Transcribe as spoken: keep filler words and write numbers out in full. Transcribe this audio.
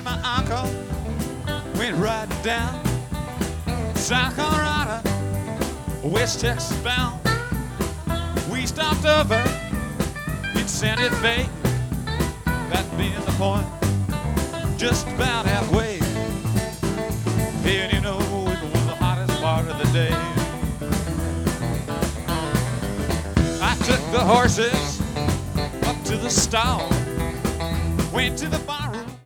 my uncle went riding down South Colorado, West Texas bound. We stopped over in Santa Fe, that being the point, just about halfway. And you know, it was the hottest part of the day. I took the horses up to the stall, went to the bar.